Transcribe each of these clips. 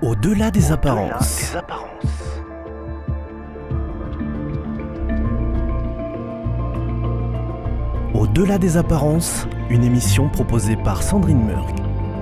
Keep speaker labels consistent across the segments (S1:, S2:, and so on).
S1: Au-delà des apparences. Au-delà des apparences, une émission proposée par Sandrine Murg.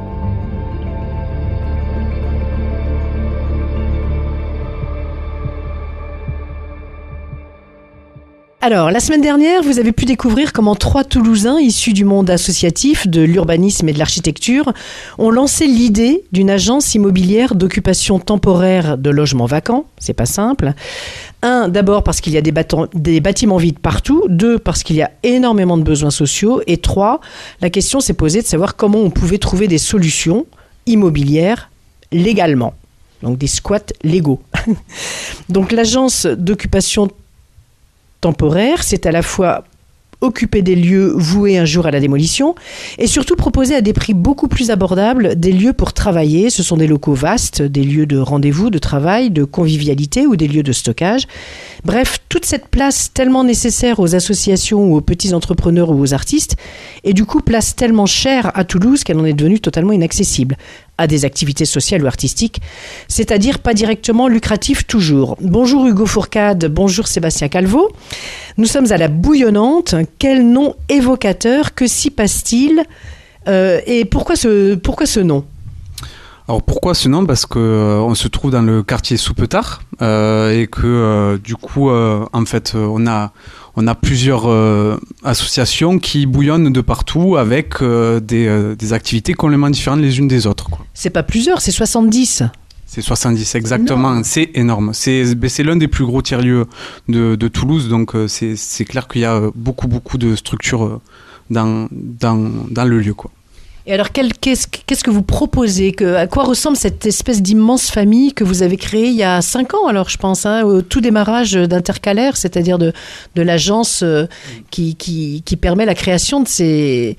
S2: Alors, la semaine dernière, vous avez pu découvrir comment 3 Toulousains issus du monde associatif, de l'urbanisme et de l'architecture ont lancé l'idée d'une agence immobilière d'occupation temporaire de logements vacants. C'est pas simple. 1, d'abord parce qu'il y a des bâtiments vides partout. 2, parce qu'il y a énormément de besoins sociaux. Et 3, la question s'est posée de savoir comment on pouvait trouver des solutions immobilières légalement. Donc des squats légaux. Donc l'agence d'occupation temporaire, c'est à la fois occuper des lieux voués un jour à la démolition et surtout proposer à des prix beaucoup plus abordables des lieux pour travailler. Ce sont des locaux vastes, des lieux de rendez-vous, de travail, de convivialité ou des lieux de stockage. Bref, toute cette place tellement nécessaire aux associations ou aux petits entrepreneurs ou aux artistes et du coup place tellement chère à Toulouse qu'elle en est devenue totalement inaccessible à des activités sociales ou artistiques, c'est-à-dire pas directement lucratif toujours. Bonjour Hugo Fourcade, bonjour Sébastien Calvo. Nous sommes à la Bouillonnante. Quel nom évocateur, que s'y passe-t-il et pourquoi ce nom ?
S3: Alors pourquoi ce nom ? Parce qu'on se trouve dans le quartier Soupetard et que du coup en fait on a plusieurs associations qui bouillonnent de partout avec des activités complètement différentes les unes des autres, quoi.
S2: C'est pas plusieurs, c'est 70.
S3: C'est 70 exactement, c'est énorme. C'est l'un des plus gros tiers-lieux de Toulouse, donc c'est clair qu'il y a beaucoup de structures dans le lieu, quoi.
S2: Et alors, qu'est-ce que vous proposez ? À quoi ressemble cette espèce d'immense famille que vous avez créée il y a 5 ans, alors je pense, au tout démarrage d'Intercalaire, c'est-à-dire de l'agence qui permet la création de ces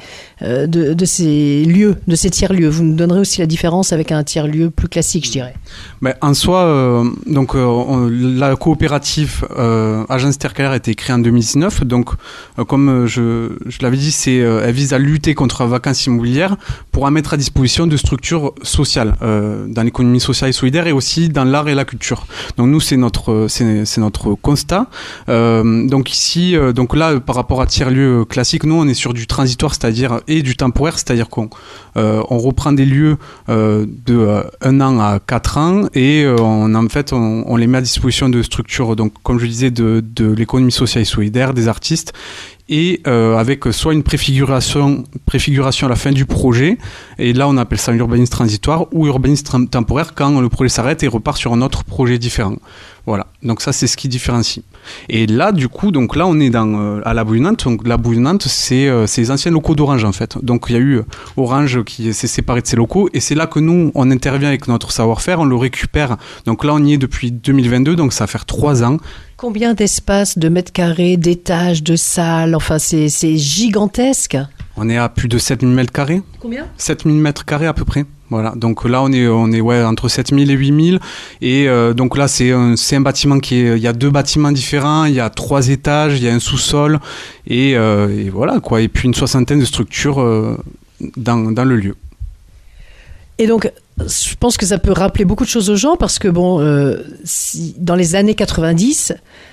S2: lieux, de ces tiers-lieux. Vous nous donnerez aussi la différence avec un tiers-lieu plus classique, je dirais.
S3: Mais en soi, la coopérative Agence Intercalaire a été créée en 2019. Donc, comme je l'avais dit, elle vise à lutter contre la vacance immobilière pour en mettre à disposition de structures sociales dans l'économie sociale et solidaire et aussi dans l'art et la culture. Donc nous, c'est notre constat. Donc ici, donc là, par rapport à tiers-lieu classique, nous, on est sur du transitoire, c'est-à-dire et du temporaire, c'est-à-dire qu'on reprend des lieux de 1 an à 4 ans et on les met à disposition de structures, donc comme je disais, de l'économie sociale et solidaire, des artistes, et avec soit une préfiguration à la fin du projet, et là on appelle ça l'urbanisme transitoire ou urbanisme temporaire quand le projet s'arrête et repart sur un autre projet différent. Voilà, donc ça c'est ce qui différencie. Et là du coup, donc là on est à la Bouillonnante. Donc la Bouillonnante, c'est les anciens locaux d'Orange en fait. Donc il y a eu Orange qui s'est séparé de ses locaux et c'est là que nous on intervient avec notre savoir-faire, on le récupère. Donc là on y est depuis 2022, donc ça va faire 3 ans.
S2: Combien d'espace, de mètres carrés, d'étages, de salles, enfin c'est gigantesque.
S3: On est à plus de 7000 mètres carrés.
S2: Combien ?
S3: 7000 mètres carrés à peu près. Voilà, donc là on est entre 7000 et 8000 et donc là c'est un bâtiment il y a 2 bâtiments différents, il y a 3 étages, il y a un sous-sol et voilà quoi, et puis une 60aine de structures dans le lieu.
S2: Et donc, je pense que ça peut rappeler beaucoup de choses aux gens parce que dans les années 90,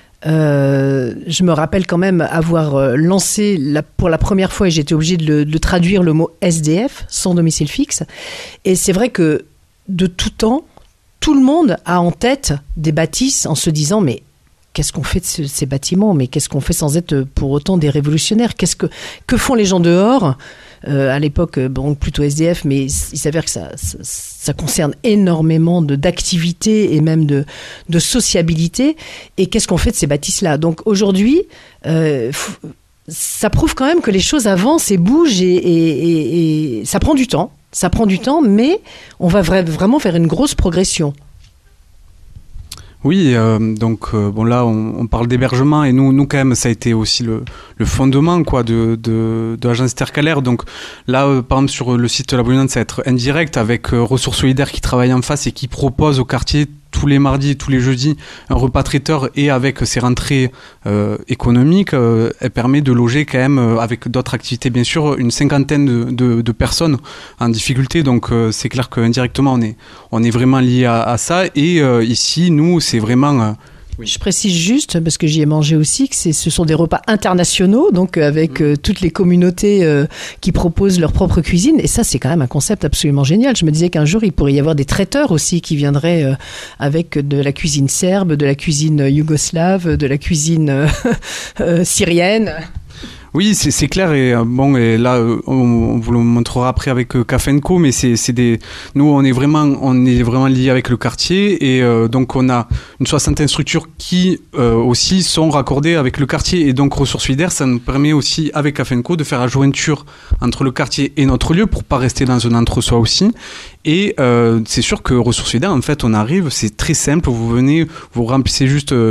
S2: je me rappelle quand même avoir lancé pour la première fois, et j'étais obligée de traduire le mot SDF, sans domicile fixe. Et c'est vrai que de tout temps, tout le monde a en tête des bâtisses en se disant mais qu'est-ce qu'on fait de ces bâtiments ? Mais qu'est-ce qu'on fait sans être pour autant des révolutionnaires ? Que font les gens dehors ? À l'époque, plutôt SDF, mais il s'avère que ça concerne énormément d'activités et même de sociabilité. Et qu'est-ce qu'on fait de ces bâtisses-là ? Donc aujourd'hui, ça prouve quand même que les choses avancent et bougent et ça prend du temps. Ça prend du temps, mais on va vraiment faire une grosse progression.
S3: Oui, donc là on parle d'hébergement et nous quand même ça a été aussi le fondement quoi de l'agence Intercalaire. Donc là par exemple sur le site de la Bouillonnante ça va être indirect avec Ressources Solidaires qui travaille en face et qui propose au quartier tous les mardis et tous les jeudis un repas traiteur et avec ses rentrées économiques, elle permet de loger quand même, avec d'autres activités bien sûr, une cinquantaine de personnes en difficulté. Donc c'est clair qu'indirectement on est vraiment lié à ça. Et ici, nous, c'est vraiment...
S2: Oui. Je précise juste, parce que j'y ai mangé aussi, que ce sont des repas internationaux, donc avec toutes les communautés qui proposent leur propre cuisine. Et ça, c'est quand même un concept absolument génial. Je me disais qu'un jour, il pourrait y avoir des traiteurs aussi qui viendraient avec de la cuisine serbe, de la cuisine yougoslave, de la cuisine syrienne.
S3: Oui, c'est clair, et bon, et là on vous le montrera après avec Café & Co, mais nous on est vraiment liés avec le quartier, et donc on a une soixantaine de structures qui aussi sont raccordées avec le quartier, et donc Ressources Solidaires, ça nous permet aussi avec Café & Co de faire la jointure entre le quartier et notre lieu pour pas rester dans un entre-soi aussi. Et c'est sûr que Ressources Solidaires, en fait, on arrive, c'est très simple, vous venez, vous remplissez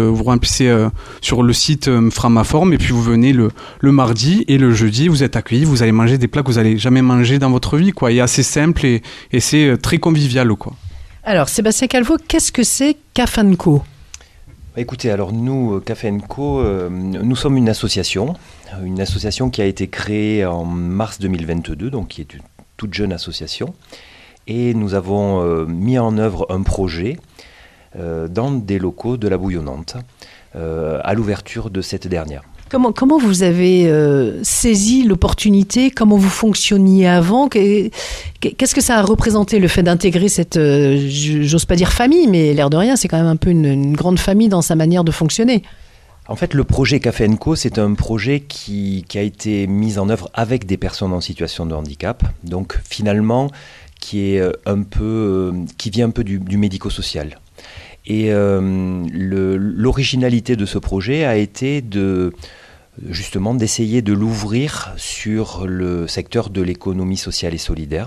S3: sur le site Framaform, et puis vous venez le mardi et le jeudi, vous êtes accueillis, vous allez manger des plats que vous n'allez jamais manger dans votre vie, quoi. Il est assez simple et c'est très convivial, quoi.
S2: Alors, Sébastien Calvo, qu'est-ce que c'est Café & Co ?
S4: Écoutez, alors nous, Café & Co, nous sommes une association qui a été créée en mars 2022, donc qui est une toute jeune association. Et nous avons mis en œuvre un projet dans des locaux de la Bouillonnante à l'ouverture de cette dernière.
S2: Comment vous avez saisi l'opportunité ? Comment vous fonctionniez avant ? Qu'est-ce que ça a représenté, le fait d'intégrer cette, j'ose pas dire famille, mais l'air de rien, c'est quand même un peu une grande famille dans sa manière de fonctionner.
S4: En fait, le projet Café & Co, c'est un projet qui a été mis en œuvre avec des personnes en situation de handicap. Donc finalement, qui vient un peu du médico-social. Et l'originalité de ce projet a été justement d'essayer de l'ouvrir sur le secteur de l'économie sociale et solidaire.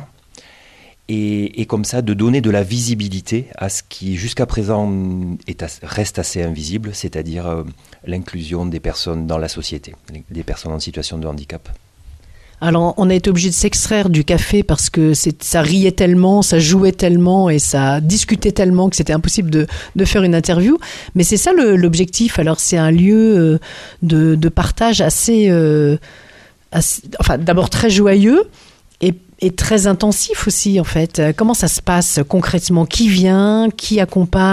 S4: Et comme ça, de donner de la visibilité à ce qui, jusqu'à présent, reste assez invisible, c'est-à-dire l'inclusion des personnes dans la société, des personnes en situation de handicap.
S2: Alors, on a été obligé de s'extraire du café parce que ça riait tellement, ça jouait tellement et ça discutait tellement que c'était impossible de faire une interview. Mais c'est ça l'objectif. Alors, c'est un lieu de partage assez, d'abord très joyeux et très intensif aussi, en fait. Comment ça se passe concrètement ? Qui vient ? Qui accompagne ?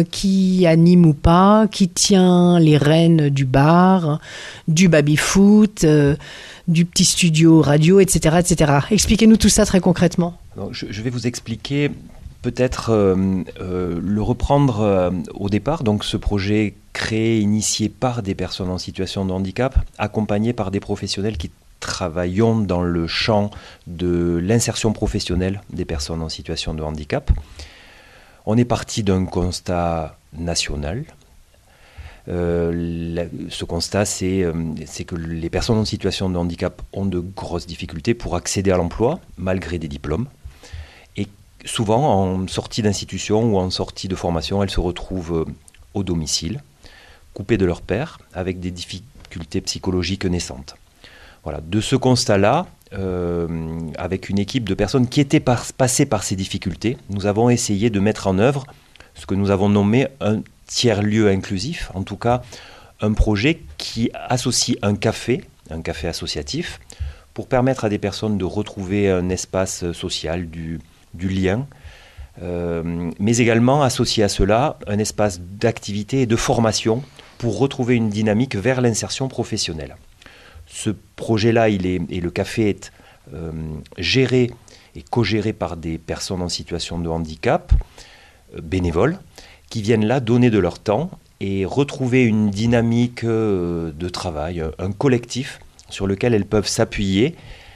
S2: Qui anime ou pas ? Qui tient les rênes du bar, du baby-foot, du petit studio radio, etc., etc. Expliquez-nous tout ça très concrètement.
S4: Donc, je vais vous expliquer, peut-être le reprendre au départ. Donc, ce projet créé, initié par des personnes en situation de handicap, accompagné par des professionnels qui travaillons dans le champ de l'insertion professionnelle des personnes en situation de handicap. On est parti d'un constat national. Ce constat, c'est que les personnes en situation de handicap ont de grosses difficultés pour accéder à l'emploi, malgré des diplômes. Et souvent, en sortie d'institution ou en sortie de formation, elles se retrouvent au domicile, coupées de leur père, avec des difficultés psychologiques naissantes. Voilà, de ce constat-là, avec une équipe de personnes qui étaient passées par ces difficultés, nous avons essayé de mettre en œuvre ce que nous avons nommé un tiers-lieu inclusif, en tout cas un projet qui associe un café associatif, pour permettre à des personnes de retrouver un espace social, du lien, mais également associer à cela un espace d'activité et de formation pour retrouver une dynamique vers l'insertion professionnelle. Ce projet-là, et le café est géré et co-géré par des personnes en situation de handicap, bénévoles, qui viennent là donner de leur temps et retrouver une dynamique de travail, un collectif sur lequel elles peuvent s'appuyer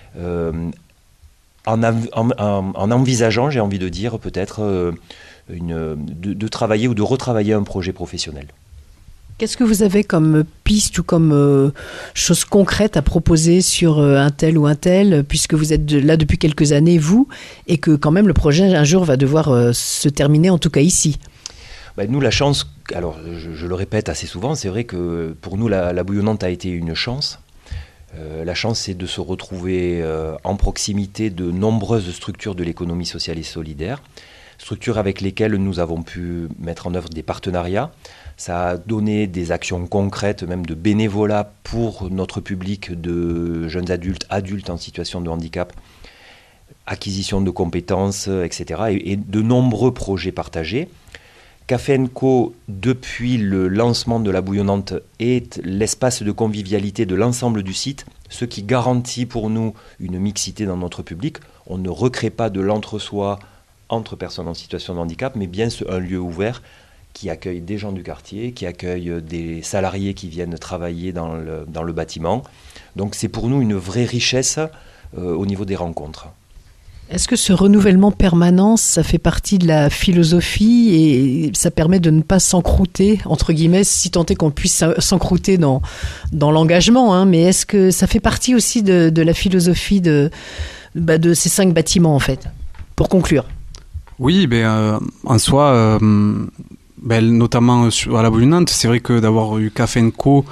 S4: en envisageant, j'ai envie de dire, peut-être de travailler ou de retravailler un projet professionnel.
S2: Qu'est-ce que vous avez comme piste ou comme chose concrète à proposer sur un tel ou un tel, puisque vous êtes là depuis quelques années, vous, et que quand même le projet un jour va devoir se terminer, en tout cas ici ?
S4: Nous, la chance, alors je le répète assez souvent, c'est vrai que pour nous, la Bouillonnante a été une chance. La chance, c'est de se retrouver en proximité de nombreuses structures de l'économie sociale et solidaire, structures avec lesquelles nous avons pu mettre en œuvre des partenariats. Ça a donné des actions concrètes, même de bénévolat pour notre public de jeunes adultes en situation de handicap, acquisition de compétences, etc. et de nombreux projets partagés. Café & Co, depuis le lancement de la bouillonnante, est l'espace de convivialité de l'ensemble du site, ce qui garantit pour nous une mixité dans notre public. On ne recrée pas de l'entre-soi entre personnes en situation de handicap, mais bien un lieu ouvert qui accueille des gens du quartier, qui accueille des salariés qui viennent travailler dans le bâtiment. Donc c'est pour nous une vraie richesse au niveau des rencontres.
S2: Est-ce que ce renouvellement permanent, ça fait partie de la philosophie et ça permet de ne pas s'encrouter, entre guillemets, si tant est qu'on puisse s'encrouter dans l'engagement, hein, mais est-ce que ça fait partie aussi de la philosophie de ces 5 bâtiments, en fait, pour conclure?
S3: Oui, en soi, notamment à la bouillonnante, c'est vrai que d'avoir eu Café & Co,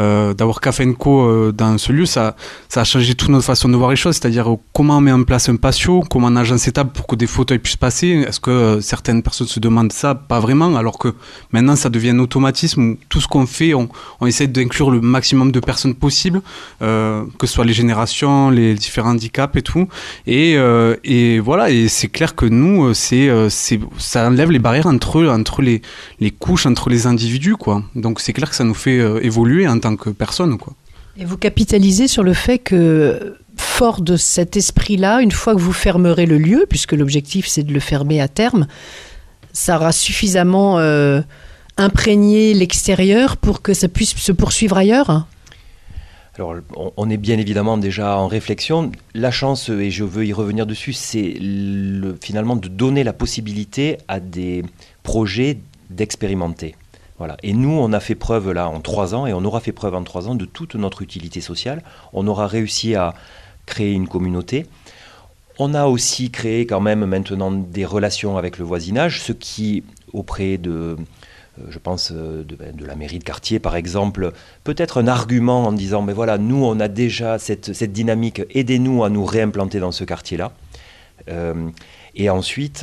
S3: dans ce lieu, ça a changé toute notre façon de voir les choses, c'est-à-dire comment on met en place un patio, comment on agence ces tables pour que des fauteuils puissent passer. Est-ce que certaines personnes se demandent ça? Pas vraiment, alors que maintenant ça devient un automatisme où tout ce qu'on fait, on essaie d'inclure le maximum de personnes possible, que ce soit les générations, les différents handicaps et tout. Et voilà, et c'est clair que nous, ça enlève les barrières entre les couches, entre les individus, quoi. Donc c'est clair que ça nous fait évoluer en tant que personne, quoi.
S2: Et vous capitalisez sur le fait que, fort de cet esprit-là, une fois que vous fermerez le lieu, puisque l'objectif c'est de le fermer à terme, ça aura suffisamment imprégné l'extérieur pour que ça puisse se poursuivre ailleurs?
S4: Alors, on est bien évidemment déjà en réflexion. La chance, et je veux y revenir dessus, c'est finalement de donner la possibilité à des projets d'expérimenter. Voilà. Et nous, on a fait preuve là en 3 ans, et on aura fait preuve en 3 ans de toute notre utilité sociale. On aura réussi à créer une communauté. On a aussi créé quand même maintenant des relations avec le voisinage, ce qui, auprès de, je pense, de la mairie de quartier par exemple, peut être un argument en disant, mais voilà, nous on a déjà cette dynamique, aidez-nous à nous réimplanter dans ce quartier-là. Et ensuite...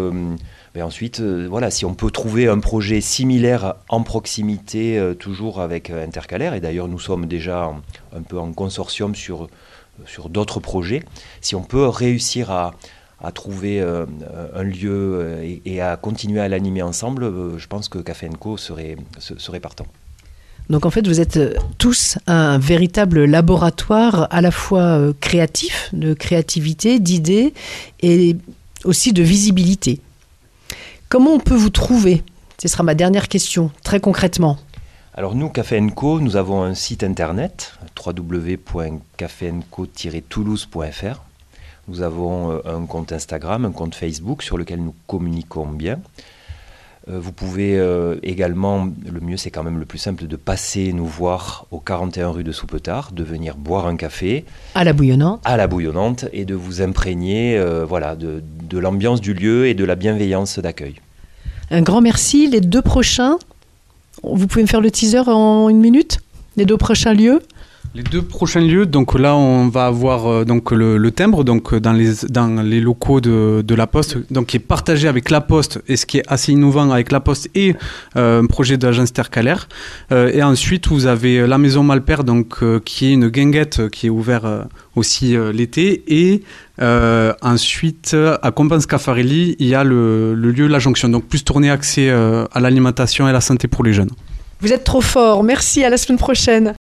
S4: voilà, si on peut trouver un projet similaire en proximité, toujours avec Intercalaire, et d'ailleurs nous sommes déjà un peu en consortium sur d'autres projets, si on peut réussir à trouver un lieu et à continuer à l'animer ensemble, je pense que Café & Co serait partant.
S2: Donc en fait, vous êtes tous un véritable laboratoire à la fois créatif, de créativité, d'idées et aussi de visibilité. Comment on peut vous trouver? Ce sera ma dernière question, très concrètement.
S4: Alors nous, Café & Co, nous avons un site internet, www.cafenco-toulouse.fr. Nous avons un compte Instagram, un compte Facebook sur lequel nous communiquons bien. Vous pouvez également, le mieux c'est quand même le plus simple, de passer nous voir au 41 rue de Soupetard, de venir boire un café.
S2: À la bouillonnante.
S4: À la bouillonnante, et de vous imprégner de l'ambiance du lieu et de la bienveillance d'accueil.
S2: Un grand merci. Les 2 prochains, vous pouvez me faire le teaser en 1 minute? Les 2 prochains lieux?
S3: Les 2 prochains lieux, donc là on va avoir donc le timbre, donc dans les locaux de la Poste, donc qui est partagé avec la Poste, et ce qui est assez innovant avec la Poste et un projet d'agence Intercalaire. Et ensuite vous avez la Maison Malpère, donc qui est une guinguette qui est ouverte aussi l'été, et ensuite à Compens Caffarelli il y a le lieu La Jonction, donc plus tourné axé à l'alimentation et à la santé pour les jeunes.
S2: Vous êtes trop fort, merci, à la semaine prochaine.